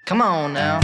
Come on now.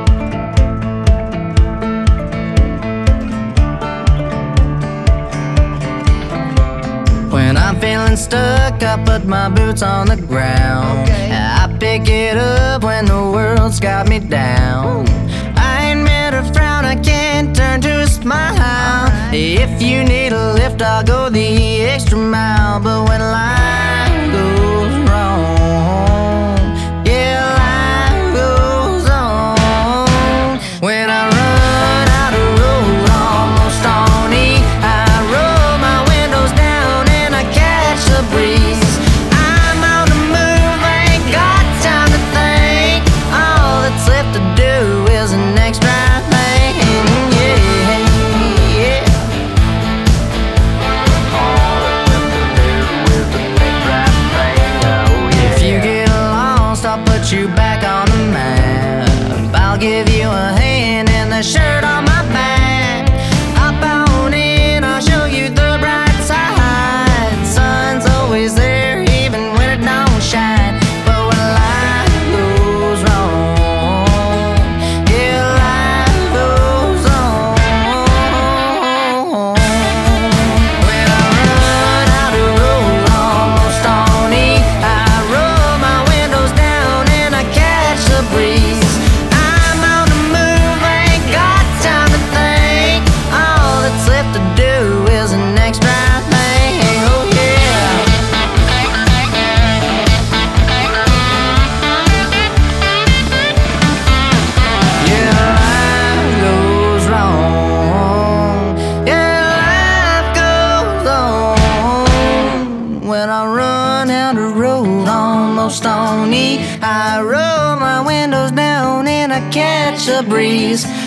When I'm feeling stuck, I put my boots on the ground. I pick it up when the world's got me down. I ain't meant to frown, I can't turn to a smile. If you need a lift, I'll go the extra mile. But when life goes wrong, yeah, life goes on. When I run out of road, almost on E, I roll my windows down and I catch the breeze. I'm on the move, I ain't got time to think. All that's left to do is the next right thing. Yeah, yeah. All that's left to do is the next right thing. Oh, yeah. If you get lost, I'll put you back on the map. I'll give you a hand and the shirt on my back. Hop on in, I'll show you the bright side. Sun's always there, even when it don't shine. But when life goes wrong, yeah, life goes on. When I run out of road, almost on E, I roll my windows down and I catch the breeze. I'm on the move, I ain't got time to think. All that's left to do is the next right thing. Oh yeah. Yeah, life goes wrong. Yeah, life goes on. When I run down the road, almost on E, I roll my windows down and I catch a breeze.